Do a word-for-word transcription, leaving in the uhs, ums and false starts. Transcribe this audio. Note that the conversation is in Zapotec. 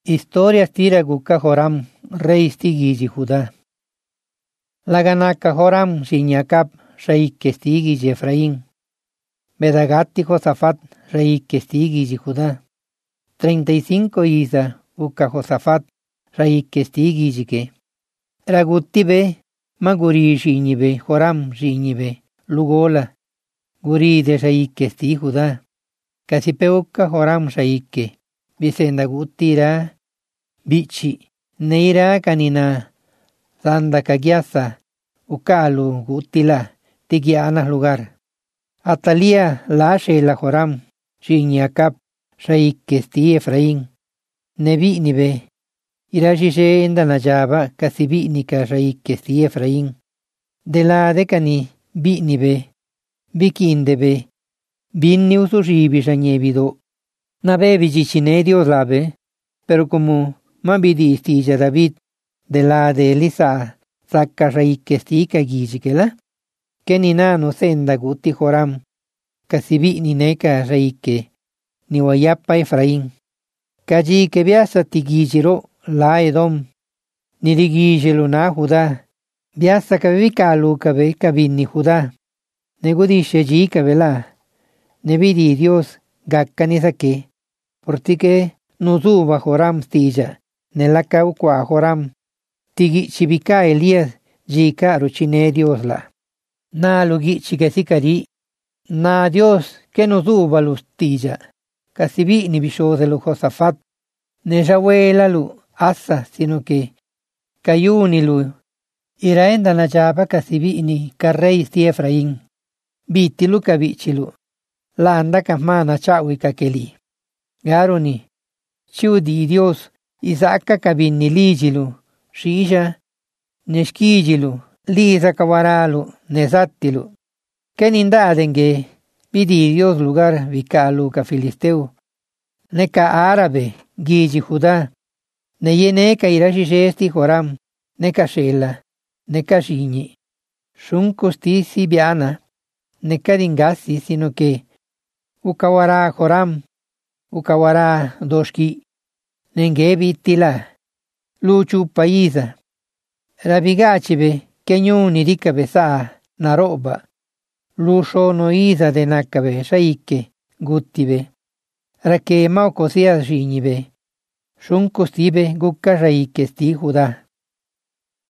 Historia stira guka Joram, rey stigiji Judá. Laganaka Joram shinyakap, rey kestigiji Efraín. Bedagati Josafat, rey kestigiji Judá. Treinta y cinco isa, uka Josafat, rey kestigiji ke. Ragutibe, maguri shinyibe, Joram shinyibe, lugola. Guri de rey kesti Judá. Kasipeuka Joram rey ke. Vicenda gutira, bichi, neira kanina, zanda kagiasa, ukalu gutila, tigiana lugar. Atalia la la Joram, shinyakap, rey kesti Efraín. Nebi nibe, irashishe endanayaba, kasibi nika rey kesti Efraín. De la decani, bi nibe, bikindebe, binni usuribi ranyebido. Nabe vigichine Dios labe, pero como mabidi stilla David, de la de Elisa, saca rey que estica gijikela, que ni nano senda guti Joram, casibi ni neca rey que, ni wayapa Efraín, caji que viasa tigijiro la edom, ni digijelo na Judá, viasa cabikalu cabe cabini Judá, negudishe ji cabela, nebidi Dios gakkanizake. Por que no duba Joram stilla, nella cauqua Joram, tigi chibika Elías, jika ruchine Dios la. Na lugi chigesikari, na Dios que no duba lu stilla, casibi ni bisho de lu Josafat, ne jahuela lu asa, sino que cayuni lu, iraenda na jaba casibi ni carrey sti Efraín, bitilu cabichilu, la anda kamana chawi kakeli. Garoni, chiudi Dios, Isaka kabini lijilu, shisha, neshkijilu, lisa kawaralu, nesatilu. Kenindadenge, pidi Dios lugar vikalu ka filisteu. Neka árabe, giji Judá. Neyeneka irashishesti Joram, neka shela, neka shini. Shunkusti sibiana, neka dingasi, sino que ukawara Joram. Ukawara doshki, nengebi tila, luchu paisa, rabigachibe, kenyuni rikabe saa, naroba, lusho noiza de nakabe, shaike, gutibe, rake mauko sias shinibe, shunkostibe, gukka shaike sti Judá.